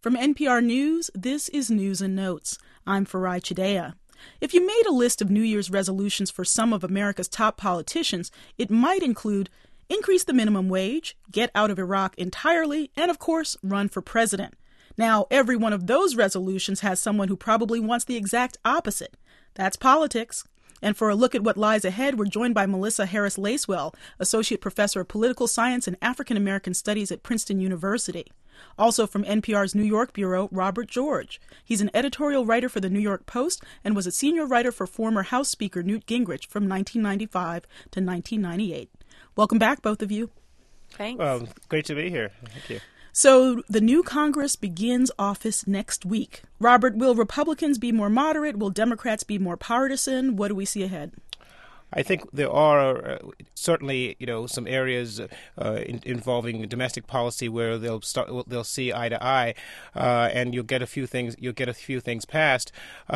From NPR News, this is News and Notes. I'm Farai Chideya. If you made a list of New Year's resolutions for some of America's top politicians, it might include increase the minimum wage, get out of Iraq entirely, and of course, run for president. Now, every one of those resolutions has someone who probably wants the exact opposite. That's politics. And for a look at what lies ahead, we're joined by Melissa Harris Lacewell, Associate Professor of Political Science and African American Studies at Princeton University. Also from NPR's New York Bureau, Robert George. He's an editorial writer for the New York Post and was a senior writer for former House Speaker Newt Gingrich from 1995 to 1998. Welcome back, both of you. Thanks. Well, great to be here. Thank you. So the new Congress begins office next week. Robert, will Republicans be more moderate? Will Democrats be more partisan? What do we see ahead? I think there are certainly, some areas involving domestic policy where they'll see eye to eye, and you'll get a few things passed.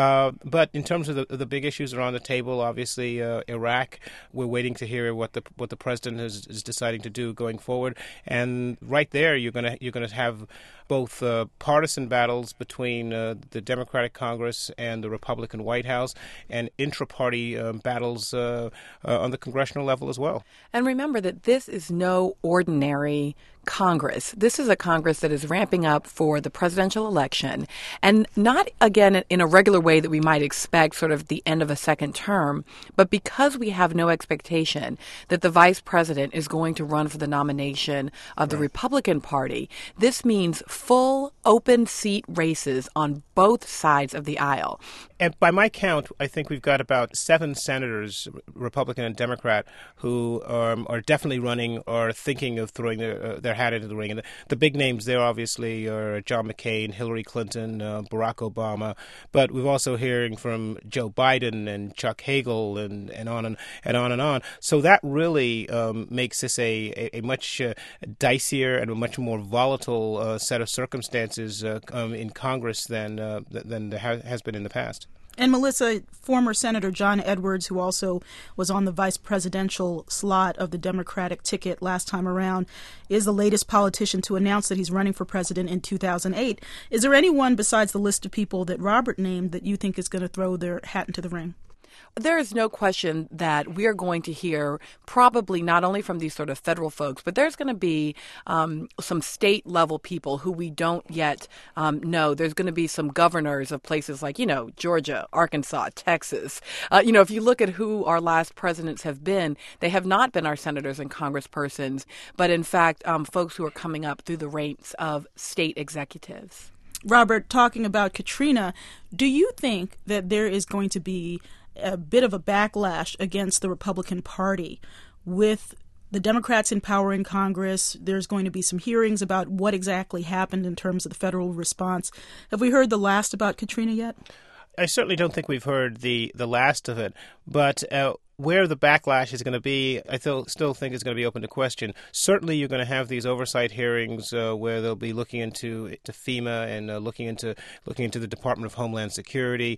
But in terms of the big issues that are on the table, obviously Iraq, we're waiting to hear what the president is deciding to do going forward. And right there, you're gonna have both partisan battles between the Democratic Congress and the Republican White House, and intra-party battles on the congressional level as well. And remember that this is no ordinary Congress. This is a Congress that is ramping up for the presidential election, and not, again, in a regular way that we might expect, sort of the end of a second term, but because we have no expectation that the vice president is going to run for the nomination of the Republican Party, this means full open seat races on both sides of the aisle. And by my count, I think we've got about 7 senators, Republican and Democrat, who are definitely running or thinking of throwing their hat into the ring. And the big names there, obviously, are John McCain, Hillary Clinton, Barack Obama. But we've also hearing from Joe Biden and Chuck Hagel and on and on and on. So that really makes this a much dicier and a much more volatile set of circumstances in Congress than there has been in the past. And Melissa, former Senator John Edwards, who also was on the vice presidential slot of the Democratic ticket last time around, is the latest politician to announce that he's running for president in 2008. Is there anyone besides the list of people that Robert named that you think is going to throw their hat into the ring? There is no question that we are going to hear probably not only from these sort of federal folks, but there's going to be some state level people who we don't yet know. There's going to be some governors of places like, Georgia, Arkansas, Texas. If you look at who our last presidents have been, they have not been our senators and congresspersons, but in fact, folks who are coming up through the ranks of state executives. Robert, talking about Katrina, do you think that there is going to be a bit of a backlash against the Republican Party with the Democrats in power in Congress? There's going to be some hearings about what exactly happened in terms of the federal response. Have we heard the last about Katrina yet? I certainly don't think we've heard the last of it, but where the backlash is going to be, I still think is going to be open to question. Certainly, you're going to have these oversight hearings where they'll be looking into FEMA and looking into the Department of Homeland Security.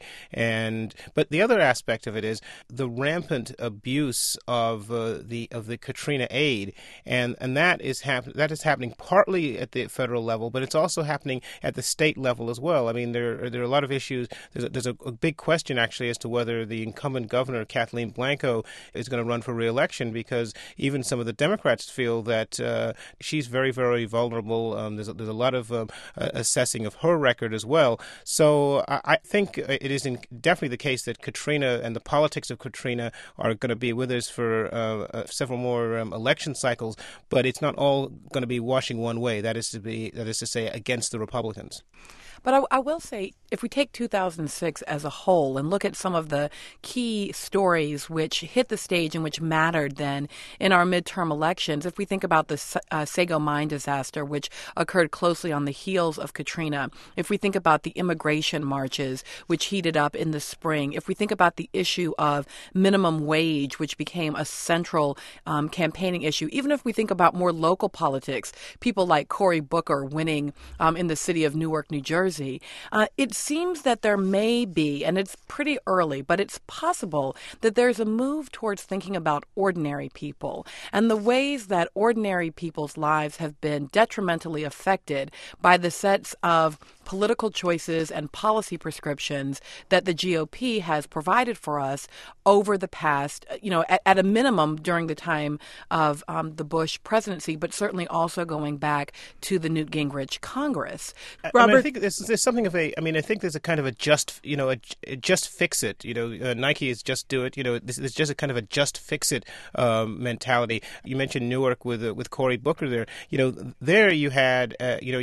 But the other aspect of it is the rampant abuse of the Katrina aid, and that is happening partly at the federal level, but it's also happening at the state level as well. I mean, there are a lot of issues. There's a big question actually as to whether the incumbent governor, Kathleen Blanco, is going to run for re-election, because even some of the Democrats feel that she's very, very vulnerable. There's a lot of assessing of her record as well. So I think it is definitely the case that Katrina and the politics of Katrina are going to be with us for several more election cycles, but it's not all going to be washing one way. That is to say, against the Republicans. But I will say, if we take 2006 as a whole and look at some of the key stories which hit the stage and which mattered then in our midterm elections, if we think about the Sago mine disaster, which occurred closely on the heels of Katrina, if we think about the immigration marches, which heated up in the spring, if we think about the issue of minimum wage, which became a central campaigning issue, even if we think about more local politics, people like Cory Booker winning in the city of Newark, New Jersey, it seems that there may be, and it's pretty early, but it's possible that there's a move towards thinking about ordinary people and the ways that ordinary people's lives have been detrimentally affected by the sets of political choices and policy prescriptions that the GOP has provided for us over the past, at a minimum during the time of the Bush presidency, but certainly also going back to the Newt Gingrich Congress. Robert, I think there's something of a. I mean, I think there's a kind of a just fix it. Nike is just do it. There's just a kind of a just fix it mentality. You mentioned Newark with Cory Booker there. There you had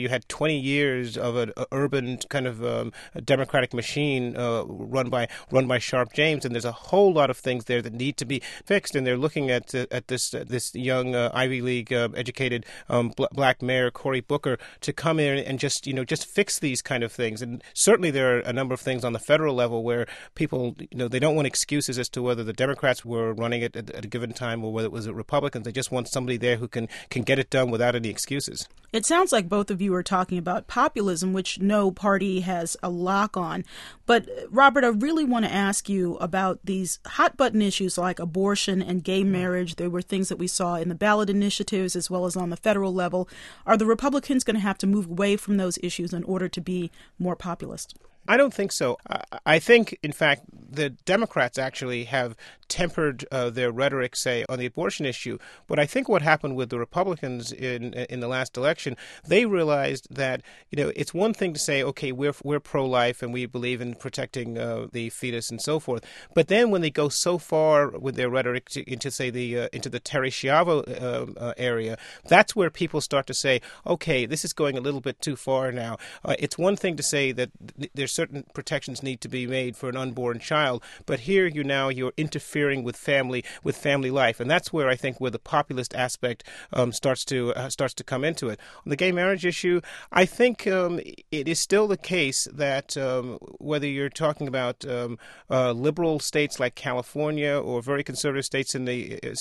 20 years of an urban kind of a Democratic machine run by Sharp James, and there's a whole lot of things there that need to be fixed. And they're looking at this young Ivy League educated black mayor Cory Booker to come in and just fix these kind of things. And certainly there are a number of things on the federal level where people they don't want excuses as to whether the Democrats were running it at a given time or whether it was the Republicans. They just want somebody there who can get it done without any excuses. It sounds like both of you are talking about populism, which no party has a lock on. But, Robert, I really want to ask you about these hot-button issues like abortion and gay marriage. There were things that we saw in the ballot initiatives as well as on the federal level. Are the Republicans going to have to move away from those issues in order to be more populist? I don't think so. I think, in fact, the Democrats actually have tempered their rhetoric, say, on the abortion issue. But I think what happened with the Republicans in the last election, they realized that it's one thing to say, okay, we're pro-life and we believe in protecting the fetus and so forth. But then when they go so far with their rhetoric into the Terri Schiavo area, that's where people start to say, okay, this is going a little bit too far now. It's one thing to say that there's certain protections need to be made for an unborn child, but here you're interfering with family life, and that's where I think where the populist aspect starts to come into it. On the gay marriage issue, I think it is still the case that whether you're talking about liberal states like California or very conservative states in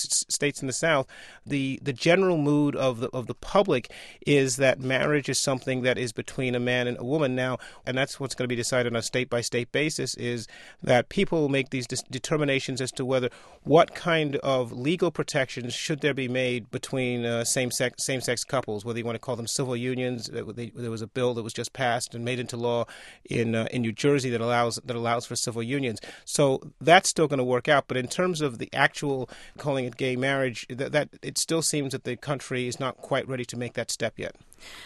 the South, the general mood of the public is that marriage is something that is between a man and a woman now, and that's what's going to be decided on a state-by-state basis, is that people make these determinations as to what kind of legal protections should there be made between same-sex couples, whether you want to call them civil unions. There was a bill that was just passed and made into law in New Jersey that allows for civil unions. So that's still going to work out. But in terms of the actual calling it gay marriage, that it still seems that the country is not quite ready to make that step yet.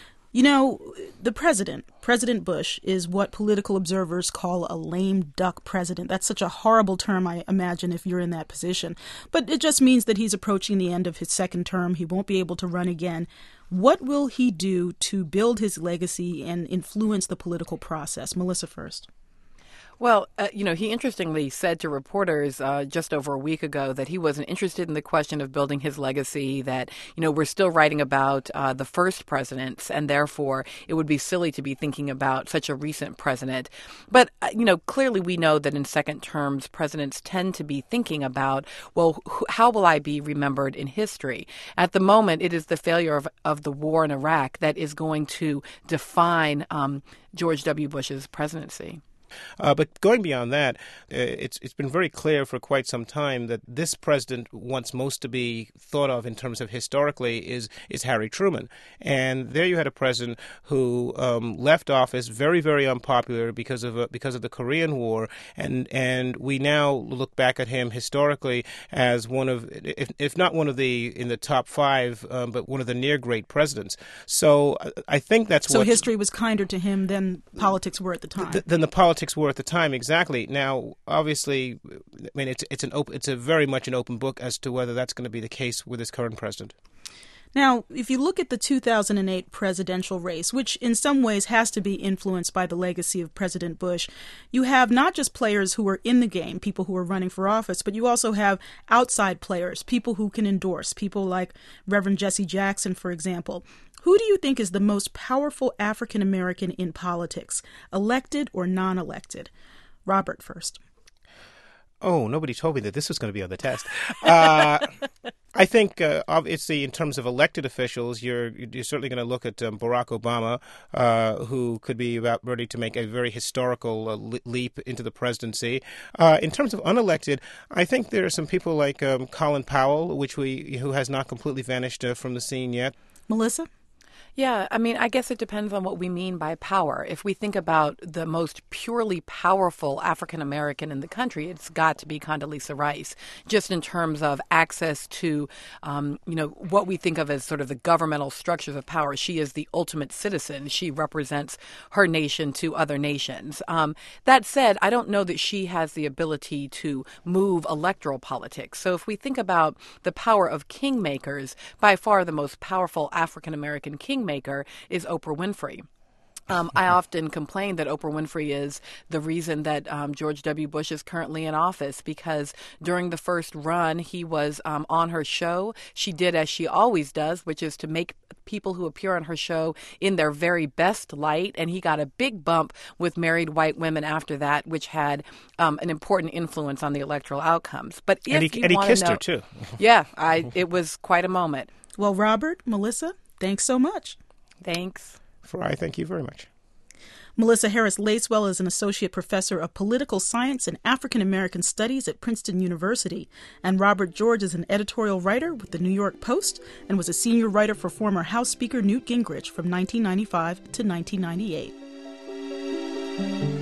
The President Bush, is what political observers call a lame duck president. That's such a horrible term, I imagine, if you're in that position. But it just means that he's approaching the end of his second term. He won't be able to run again. What will he do to build his legacy and influence the political process? Melissa first. Well, he interestingly said to reporters just over a week ago that he wasn't interested in the question of building his legacy, that, we're still writing about the first presidents, and therefore it would be silly to be thinking about such a recent president. But, clearly we know that in second terms, presidents tend to be thinking about, well, how will I be remembered in history? At the moment, it is the failure of the war in Iraq that is going to define George W. Bush's presidency. But going beyond that, it's been very clear for quite some time that this president wants most to be thought of in terms of historically is Harry Truman. And there you had a president who left office very, very unpopular because of the Korean War, and we now look back at him historically as one of, if not one of in the top five, but one of the near great presidents. So I think that's so history was kinder to him than politics were at the time. Than the politics were at the time, exactly. Now, obviously, I mean, it's a very much an open book as to whether that's going to be the case with this current president. Now, if you look at the 2008 presidential race, which in some ways has to be influenced by the legacy of President Bush, you have not just players who are in the game, people who are running for office, but you also have outside players, people who can endorse, people like Reverend Jesse Jackson, for example. Who do you think is the most powerful African American in politics, elected or non-elected? Robert first. Oh, nobody told me that this was going to be on the test. I think, obviously, in terms of elected officials, you're certainly going to look at Barack Obama, who could be about ready to make a very historical leap into the presidency. In terms of unelected, I think there are some people like Colin Powell, who has not completely vanished from the scene yet. Melissa? Yeah, I mean, I guess it depends on what we mean by power. If we think about the most purely powerful African American in the country, it's got to be Condoleezza Rice, just in terms of access to, what we think of as sort of the governmental structures of power. She is the ultimate citizen. She represents her nation to other nations. That said, I don't know that she has the ability to move electoral politics. So if we think about the power of kingmakers, by far the most powerful African American kingmaker is Oprah Winfrey. I often complain that Oprah Winfrey is the reason that George W. Bush is currently in office, because during the first run, he was on her show. She did as she always does, which is to make people who appear on her show in their very best light. And he got a big bump with married white women after that, which had an important influence on the electoral outcomes. But if and he kissed her, too. Yeah, it was quite a moment. Well, Robert, Melissa, thanks so much. Thanks. Farai, thank you very much. Melissa Harris Lacewell is an associate professor of political science and African American studies at Princeton University, and Robert George is an editorial writer with the New York Post and was a senior writer for former House Speaker Newt Gingrich from 1995 to 1998.